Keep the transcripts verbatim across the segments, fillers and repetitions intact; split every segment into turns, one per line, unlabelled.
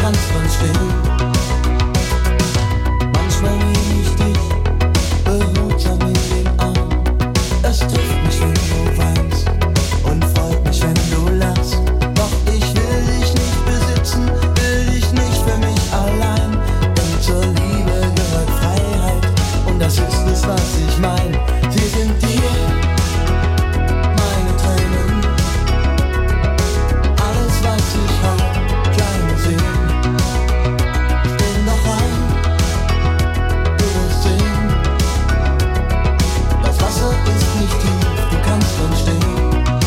kannst dran stehen. Manchmal nehme ich dich behutsam in den Arm. Es trifft mich, wenn du weinst und freut mich, wenn du lachst. Doch ich will dich nicht besitzen, will dich nicht für mich allein. Denn zur Liebe gehört Freiheit und das ist es, was ich mein. Sie sind dir meine Tränen, alles was ich hab, kleine Seen. Spring doch rein, du wirst sehen, das Wasser ist nicht tief, du kannst drin stehen.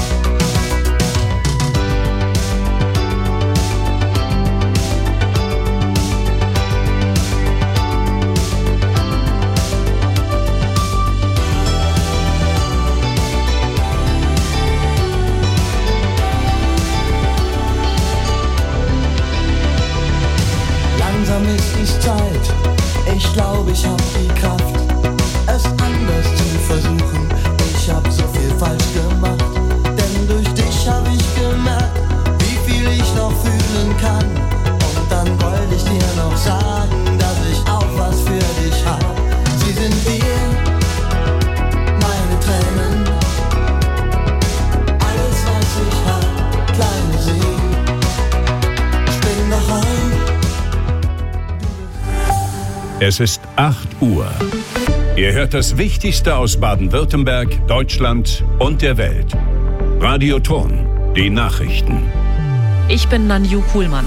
Langsam ist es Zeit, ich glaube, ich hab die Kraft, es anders zu versuchen. Ich hab so viel falsch gemacht, denn durch dich hab ich gemerkt, wie viel ich noch fühlen kann. Und dann wollte ich dir noch sagen, dass ich auch was für dich hab. Sie sind dir meine Tränen, alles was ich hab, kleine See. Spring doch rein.
Es ist acht Uhr. Ihr hört das Wichtigste aus Baden-Württemberg, Deutschland und der Welt. Radio Thurn, die Nachrichten.
Ich bin Nanju Kuhlmann.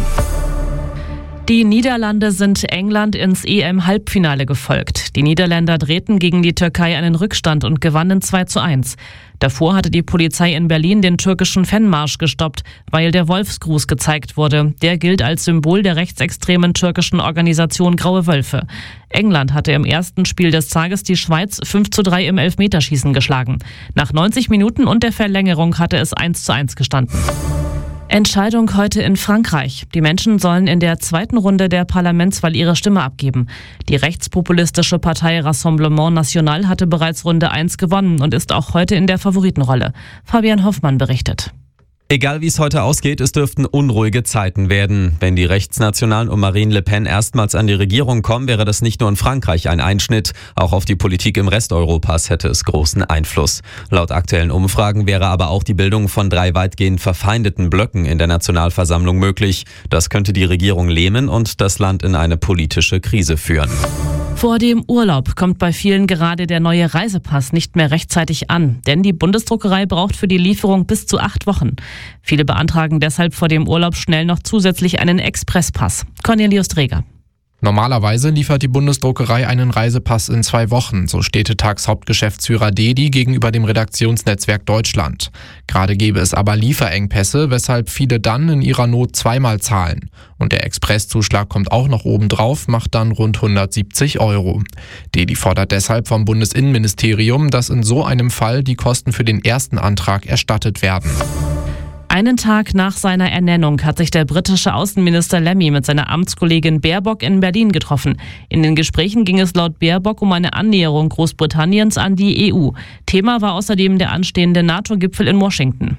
Die Niederlande sind England ins E M-Halbfinale gefolgt. Die Niederländer drehten gegen die Türkei einen Rückstand und gewannen zwei zu eins. Davor hatte die Polizei in Berlin den türkischen Fanmarsch gestoppt, weil der Wolfsgruß gezeigt wurde. Der gilt als Symbol der rechtsextremen türkischen Organisation Graue Wölfe. England hatte im ersten Spiel des Tages die Schweiz fünf zu drei im Elfmeterschießen geschlagen. Nach neunzig Minuten und der Verlängerung hatte es eins zu eins gestanden. Entscheidung heute in Frankreich. Die Menschen sollen in der zweiten Runde der Parlamentswahl ihre Stimme abgeben. Die rechtspopulistische Partei Rassemblement National hatte bereits Runde eins gewonnen und ist auch heute in der Favoritenrolle. Fabian Hoffmann berichtet.
Egal wie es heute ausgeht, es dürften unruhige Zeiten werden. Wenn die Rechtsnationalen um Marine Le Pen erstmals an die Regierung kommen, wäre das nicht nur in Frankreich ein Einschnitt. Auch auf die Politik im Rest Europas hätte es großen Einfluss. Laut aktuellen Umfragen wäre aber auch die Bildung von drei weitgehend verfeindeten Blöcken in der Nationalversammlung möglich. Das könnte die Regierung lähmen und das Land in eine politische Krise führen.
Vor dem Urlaub kommt bei vielen gerade der neue Reisepass nicht mehr rechtzeitig an, denn die Bundesdruckerei braucht für die Lieferung bis zu acht Wochen. Viele beantragen deshalb vor dem Urlaub schnell noch zusätzlich einen Expresspass. Cornelius Dreger.
Normalerweise liefert die Bundesdruckerei einen Reisepass in zwei Wochen, so Städtetags-Hauptgeschäftsführer Dedi gegenüber dem Redaktionsnetzwerk Deutschland. Gerade gäbe es aber Lieferengpässe, weshalb viele dann in ihrer Not zweimal zahlen. Und der Expresszuschlag kommt auch noch obendrauf, macht dann rund hundertsiebzig Euro. Dedi fordert deshalb vom Bundesinnenministerium, dass in so einem Fall die Kosten für den ersten Antrag erstattet werden.
Einen Tag nach seiner Ernennung hat sich der britische Außenminister Lammy mit seiner Amtskollegin Baerbock in Berlin getroffen. In den Gesprächen ging es laut Baerbock um eine Annäherung Großbritanniens an die E U. Thema war außerdem der anstehende NATO-Gipfel in Washington.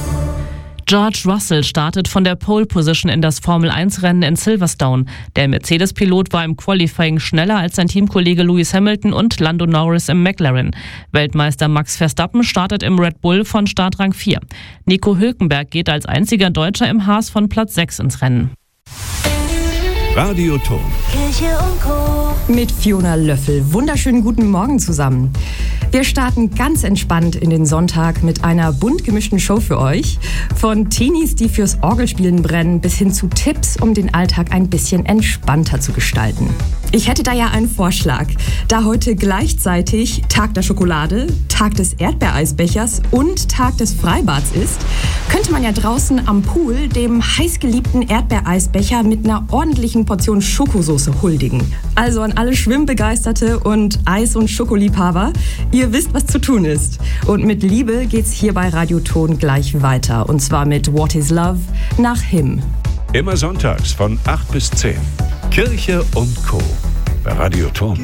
George Russell startet von der Pole Position in das Formel eins Rennen in Silverstone. Der Mercedes-Pilot war im Qualifying schneller als sein Teamkollege Lewis Hamilton und Lando Norris im McLaren. Weltmeister Max Verstappen startet im Red Bull von Startrang vier. Nico Hülkenberg geht als einziger Deutscher im Haas von Platz sechs ins Rennen.
Radio Thurn.
Kirche und Co.
Mit Fiona Löffel. Wunderschönen guten Morgen zusammen. Wir starten ganz entspannt in den Sonntag mit einer bunt gemischten Show für euch. Von Teenies, die fürs Orgelspielen brennen, bis hin zu Tipps, um den Alltag ein bisschen entspannter zu gestalten. Ich hätte da ja einen Vorschlag. Da heute gleichzeitig Tag der Schokolade, Tag des Erdbeereisbechers und Tag des Freibads ist, könnte man ja draußen am Pool dem heißgeliebten Erdbeereisbecher mit einer ordentlichen Portion Schokosoße huldigen. Also an alle Schwimmbegeisterte und Eis- und Schokoliebhaber, ihr wisst, was zu tun ist. Und mit Liebe geht's hier bei Radio Thurn gleich weiter. Und zwar mit What is Love nach Him.
Immer sonntags von acht bis zehn. Kirche und Co. bei Radio Thurn.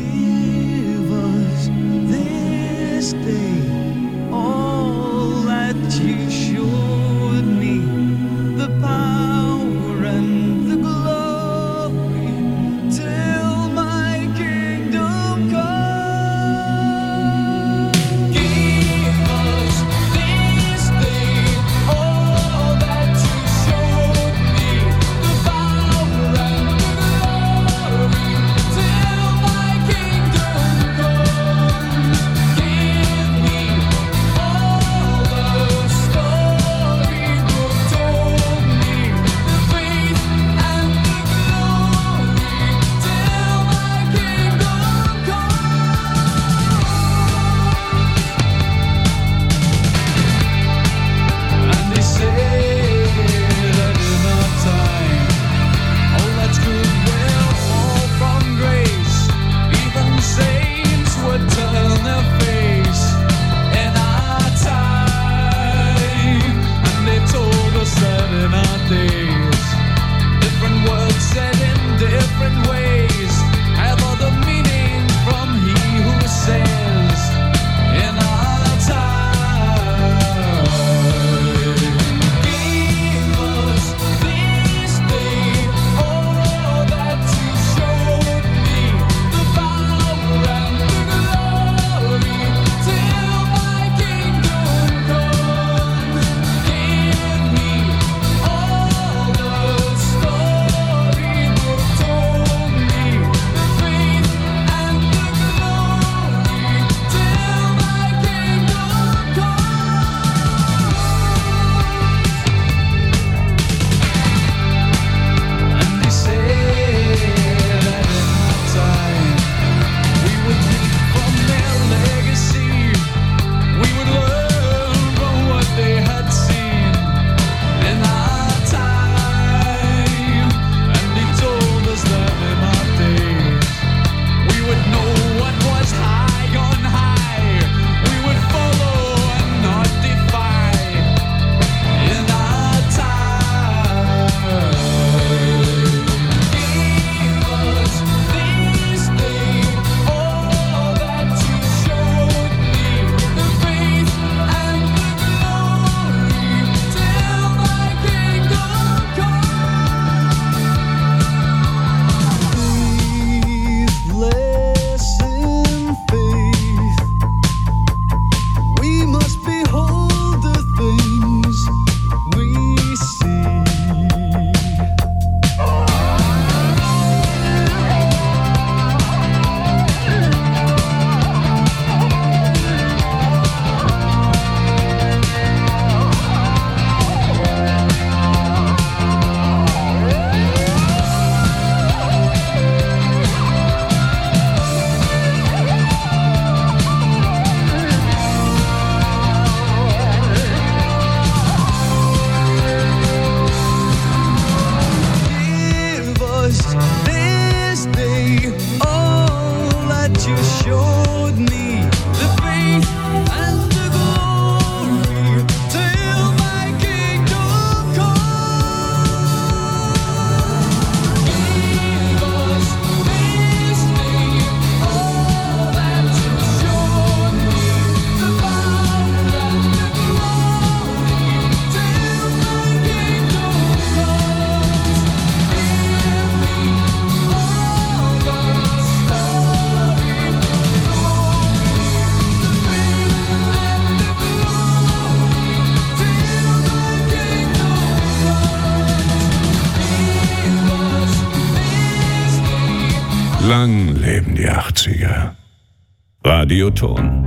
Lang leben die achtziger. Radioton.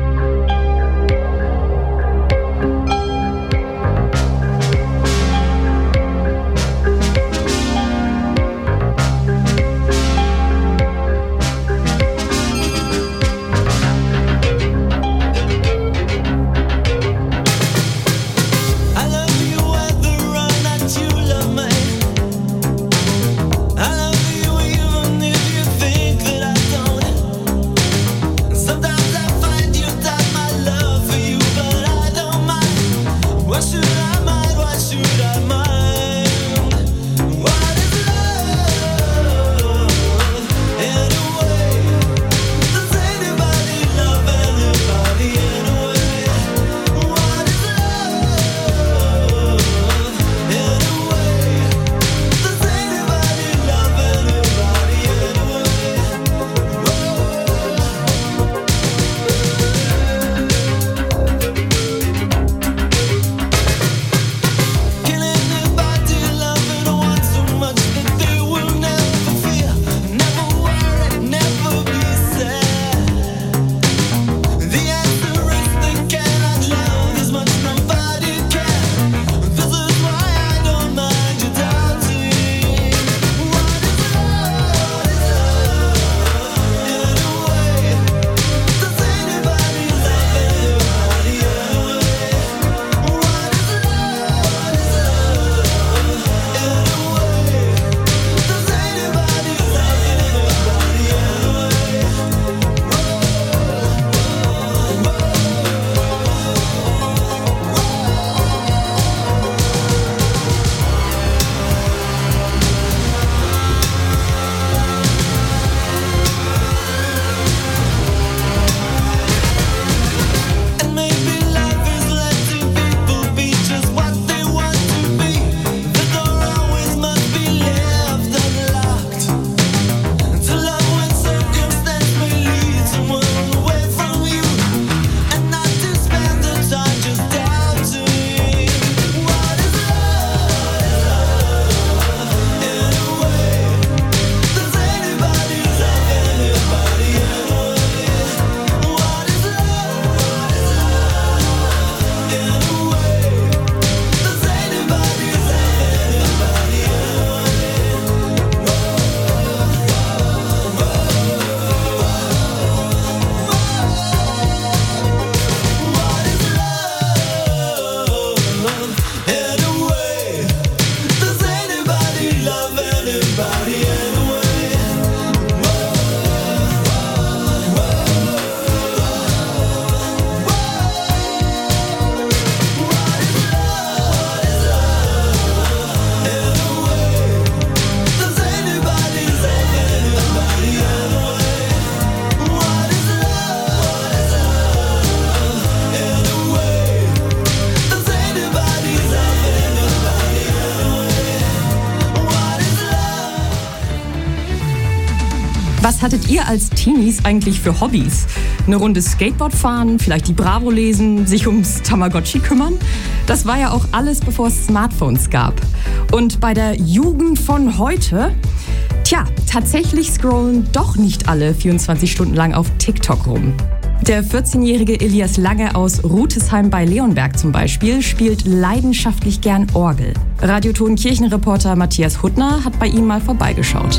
Was hattet ihr als Teenies eigentlich für Hobbys? Eine Runde Skateboard fahren, vielleicht die Bravo lesen, sich ums Tamagotchi kümmern? Das war ja auch alles, bevor es Smartphones gab. Und bei der Jugend von heute? Tja, tatsächlich scrollen doch nicht alle vierundzwanzig Stunden lang auf TikTok rum. Der vierzehnjährige Elias Lange aus Rutesheim bei Leonberg zum Beispiel spielt leidenschaftlich gern Orgel. Radioton-Kirchenreporter Matthias Huttner hat bei ihm mal vorbeigeschaut.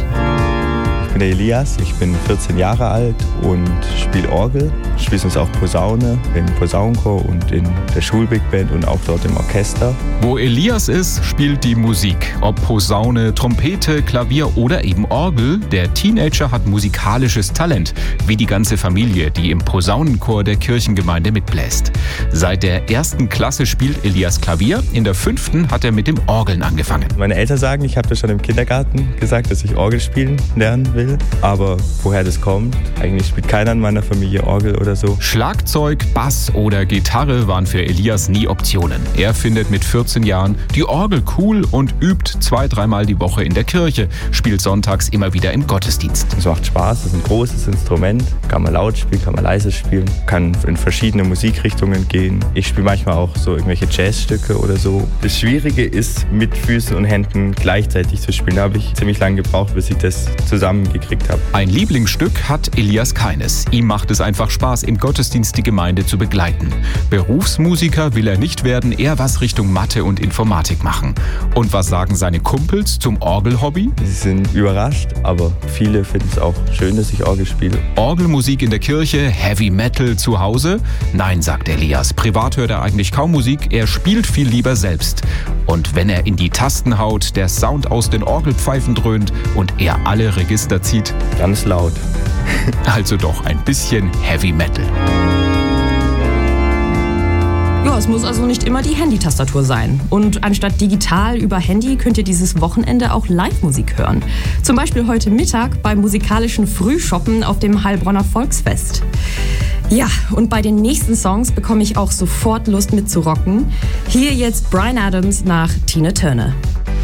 Ich bin der Elias, ich bin vierzehn Jahre alt und spiele Orgel. Ich spiele sonst auch Posaune im Posaunenchor und in der Schulbig Band und auch dort im Orchester.
Wo Elias ist, spielt die Musik. Ob Posaune, Trompete, Klavier oder eben Orgel, der Teenager hat musikalisches Talent. Wie die ganze Familie, die im Posaunenchor der Kirchengemeinde mitbläst. Seit der ersten Klasse spielt Elias Klavier, in der fünften hat er mit dem Orgeln angefangen.
Meine Eltern sagen, ich habe das schon im Kindergarten gesagt, dass ich Orgel spielen lernen will. Aber woher das kommt, eigentlich spielt keiner in meiner Familie Orgel oder so.
Schlagzeug, Bass oder Gitarre waren für Elias nie Optionen. Er findet mit vierzehn Jahren die Orgel cool und übt zwei, dreimal die Woche in der Kirche, spielt sonntags immer wieder im Gottesdienst.
Es macht Spaß, es ist ein großes Instrument, kann man laut spielen, kann man leise spielen, kann in verschiedene Musikrichtungen gehen. Ich spiele manchmal auch so irgendwelche Jazzstücke oder so. Das Schwierige ist, mit Füßen und Händen gleichzeitig zu spielen. Da habe ich ziemlich lange gebraucht, bis ich das zusammen mitgekriegt habe.
Ein Lieblingsstück hat Elias keines. Ihm macht es einfach Spaß, im Gottesdienst die Gemeinde zu begleiten. Berufsmusiker will er nicht werden, eher was Richtung Mathe und Informatik machen. Und was sagen seine Kumpels zum Orgelhobby?
Sie sind überrascht, aber viele finden es auch schön, dass ich Orgel spiele.
Orgelmusik in der Kirche, Heavy Metal zu Hause? Nein, sagt Elias. Privat hört er eigentlich kaum Musik, er spielt viel lieber selbst. Und wenn er in die Tasten haut, der Sound aus den Orgelpfeifen dröhnt und er alle Register zieht.
Ganz laut.
Also doch ein bisschen Heavy Metal.
Ja, es muss also nicht immer die Handy-Tastatur sein. Und anstatt digital über Handy könnt ihr dieses Wochenende auch Live-Musik hören. Zum Beispiel heute Mittag beim musikalischen Frühshoppen auf dem Heilbronner Volksfest. Ja, und bei den nächsten Songs bekomme ich auch sofort Lust mitzurocken. Hier jetzt Bryan Adams nach Tina Turner.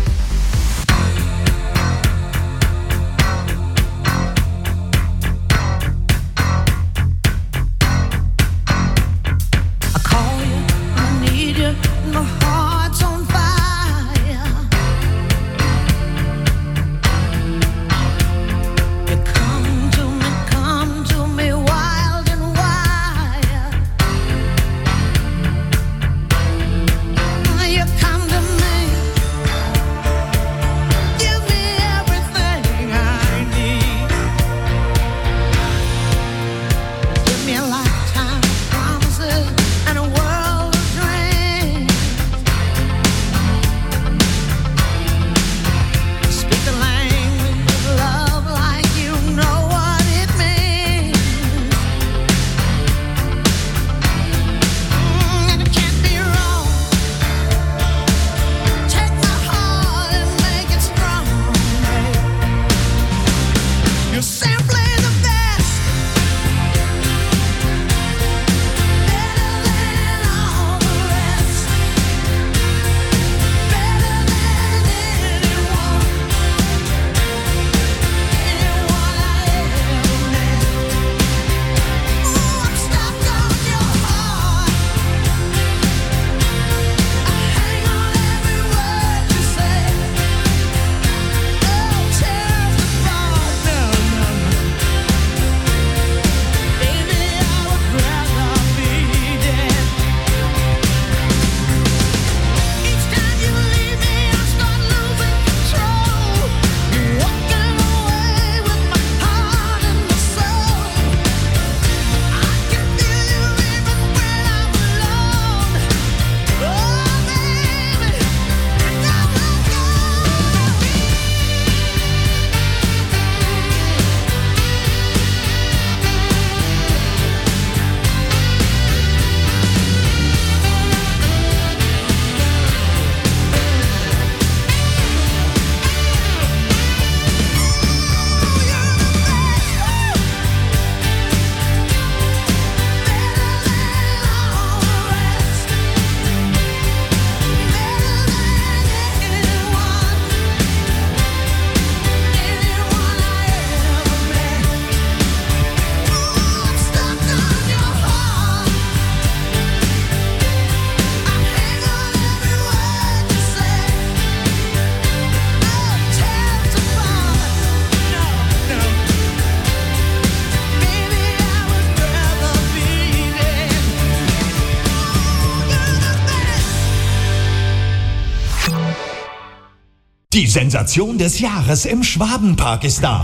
Die Sensation des Jahres im Schwabenpark ist da.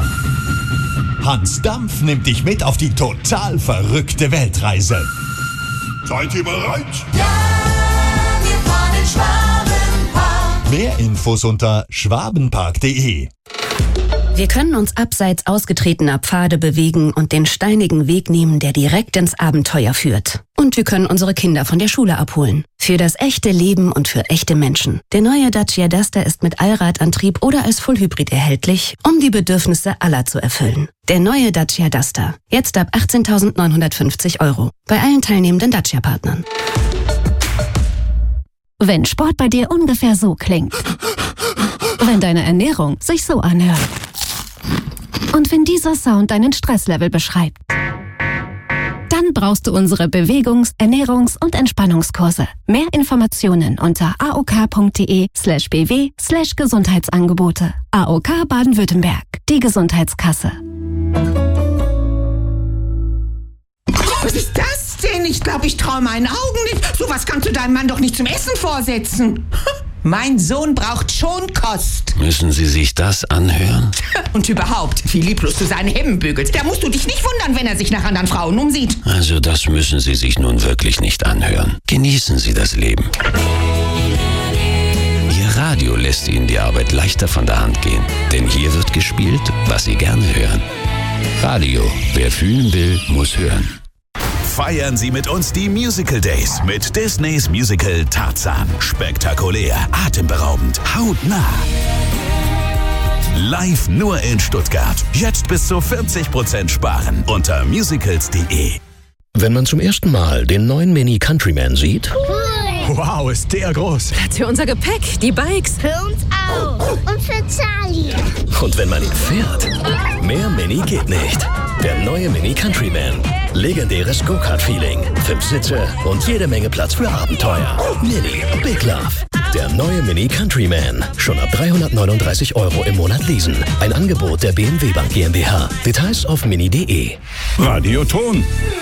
Hans Dampf nimmt dich mit auf die total verrückte Weltreise. Seid ihr bereit?
Ja, wir fahren in Schwabenpark.
Mehr Infos unter schwabenpark punkt de.
Wir können uns abseits ausgetretener Pfade bewegen und den steinigen Weg nehmen, der direkt ins Abenteuer führt. Und wir können unsere Kinder von der Schule abholen. Für das echte Leben und für echte Menschen. Der neue Dacia Duster ist mit Allradantrieb oder als Fullhybrid erhältlich, um die Bedürfnisse aller zu erfüllen. Der neue Dacia Duster. Jetzt ab achtzehntausendneunhundertfünfzig Euro. Bei allen teilnehmenden Dacia-Partnern.
Wenn Sport bei dir ungefähr so klingt. Wenn deine Ernährung sich so anhört. Und wenn dieser Sound deinen Stresslevel beschreibt. Dann brauchst du unsere Bewegungs-, Ernährungs- und Entspannungskurse. Mehr Informationen unter aok.de slash bw slash Gesundheitsangebote. A O K Baden-Württemberg, die Gesundheitskasse.
Was ist das denn? Ich glaube, ich traue meinen Augen nicht. Sowas kannst du deinem Mann doch nicht zum Essen vorsetzen. Mein Sohn braucht Schonkost.
Müssen Sie sich das anhören?
Und überhaupt, wie lieblos du seine Hemden bügelst. Da musst du dich nicht wundern, wenn er sich nach anderen Frauen umsieht.
Also das müssen Sie sich nun wirklich nicht anhören. Genießen Sie das Leben. Ihr Radio lässt Ihnen die Arbeit leichter von der Hand gehen. Denn hier wird gespielt, was Sie gerne hören. Radio, wer fühlen will, muss hören.
Feiern Sie mit uns die Musical Days mit Disneys Musical Tarzan. Spektakulär, atemberaubend, hautnah. Live nur in Stuttgart. Jetzt bis zu vierzig Prozent sparen unter musicals punkt de.
Wenn man zum ersten Mal den neuen Mini Countryman sieht...
Cool.
Wow, ist der groß.
Platz für unser Gepäck, die Bikes.
Für uns auch. Und für Charlie.
Und wenn man ihn fährt, mehr Mini geht nicht. Der neue Mini Countryman. Legendäres Go-Kart-Feeling, fünf Sitze und jede Menge Platz für Abenteuer. Mini, Big Love. Der neue Mini Countryman. Schon ab dreihundertneununddreißig Euro im Monat leasen. Ein Angebot der B M W Bank GmbH. Details auf mini punkt de.
Radio Ton.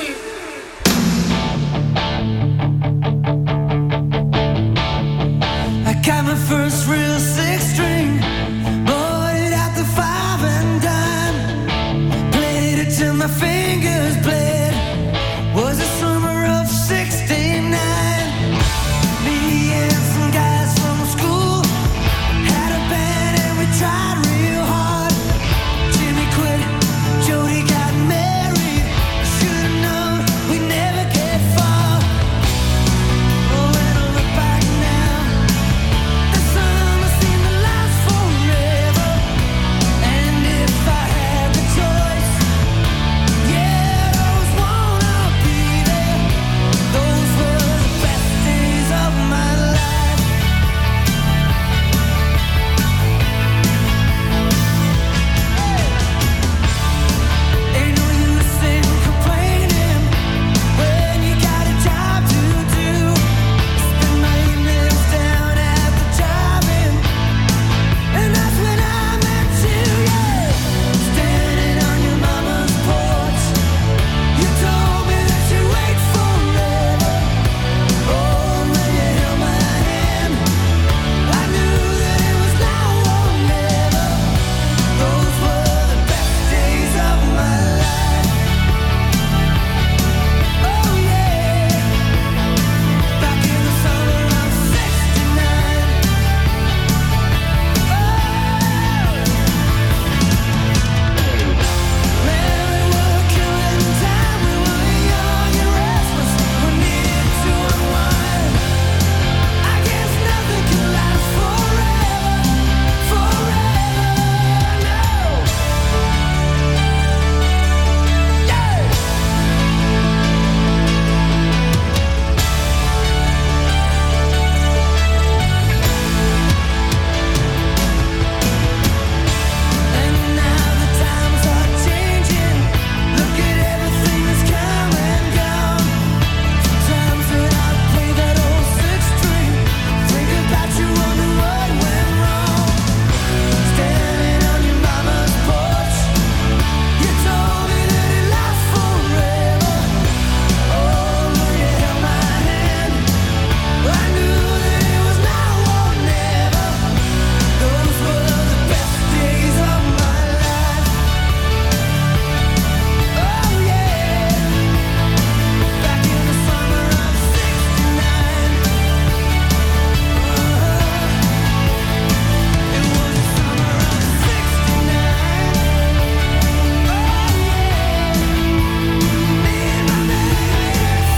I got my first real six string, bought it at the five and dime, played it till my fingers bled. Was the summer of sixty-nine. Me and some guys from school had a band and we tried real hard. Jimmy quit, Jody got married. Should've known we never get far. Oh, when I look back now, the summer seemed to last forever. And if I had the choice, yeah, I'd always wanna be there. Those were the best days of my life. Ain't no use in complaining when you got a job to do. Spend my evenings down at the drive-in, and that's when I met you, yeah. Standing on your mama's porch, you told me that you'd wait forever. Oh, when you held my hand, I knew that it was now or never. Those were the best days of my life. Oh yeah, back in the summer of sixty-nine. Man, we were killing time. We were young and restless. We needed to unwind. I guess nothing can last forever, forever, no. Yeah. And now the times are changing. Look at everything that's come and gone. Sometimes when I play that old six string, think about you, wonder what went wrong. Standing on your mama's porch, you told me that it lasts forever. Oh, when you held my hand, I knew that it was now or never. Those were the best days of my life. Oh yeah, back in the summer of sixty-nine. It was the summer of sixty-nine. Oh yeah, me and my baby at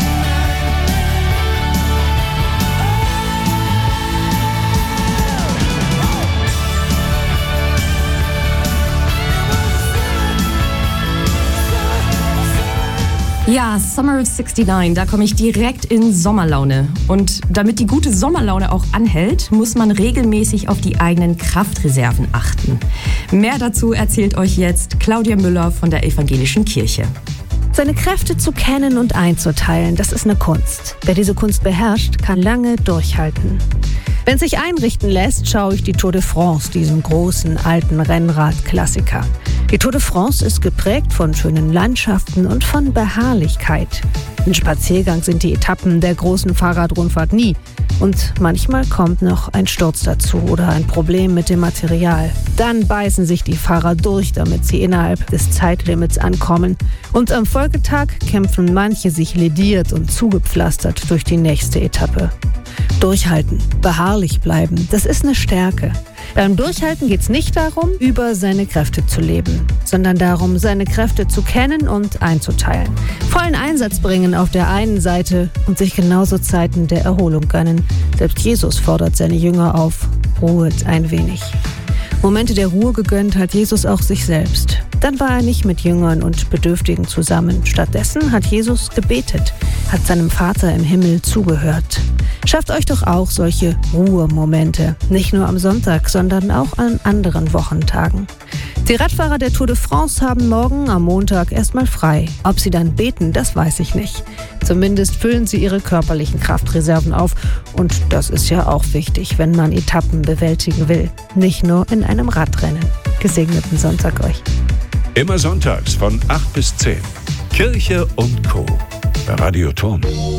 Ja, Summer of sixty-nine, da komme ich direkt in Sommerlaune. Und damit die gute Sommerlaune auch anhält, muss man regelmäßig auf die eigenen Kraftreserven achten. Mehr dazu erzählt euch jetzt Claudia Müller von der Evangelischen Kirche.
Seine Kräfte zu kennen und einzuteilen, das ist eine Kunst. Wer diese Kunst beherrscht, kann lange durchhalten. Wenn es sich einrichten lässt, schaue ich die Tour de France, diesen großen alten Rennrad-Klassiker. Die Tour de France ist geprägt von schönen Landschaften und von Beharrlichkeit. Ein Spaziergang sind die Etappen der großen Fahrradrundfahrt nie. Und manchmal kommt noch ein Sturz dazu oder ein Problem mit dem Material. Dann beißen sich die Fahrer durch, damit sie innerhalb des Zeitlimits ankommen. Und am Folgetag kämpfen manche sich lediert und zugepflastert durch die nächste Etappe. Durchhalten, beharrlich bleiben, das ist eine Stärke. Beim Durchhalten geht es nicht darum, über seine Kräfte zu leben, sondern darum, seine Kräfte zu kennen und einzuteilen. Vollen Einsatz bringen auf der einen Seite und sich genauso Zeiten der Erholung gönnen. Selbst Jesus fordert seine Jünger auf, ruhet ein wenig. Momente der Ruhe gegönnt hat Jesus auch sich selbst. Dann war er nicht mit Jüngern und Bedürftigen zusammen. Stattdessen hat Jesus gebetet, hat seinem Vater im Himmel zugehört. Schafft euch doch auch solche Ruhemomente. Nicht nur am Sonntag, sondern auch an anderen Wochentagen. Die Radfahrer der Tour de France haben morgen am Montag erstmal frei. Ob sie dann beten, das weiß ich nicht. Zumindest füllen sie ihre körperlichen Kraftreserven auf. Und das ist ja auch wichtig, wenn man Etappen bewältigen will. Nicht nur in einem Radrennen. Gesegneten Sonntag euch.
Immer sonntags von acht bis zehn. Kirche und Co. bei Radio Turm.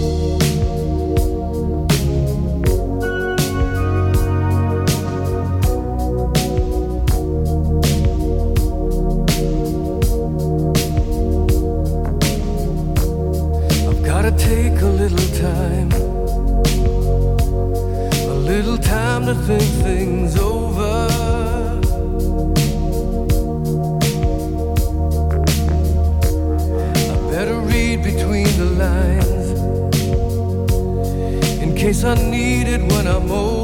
Take a little time, a little time to think things over. I better read between the lines in case I need it when I'm old.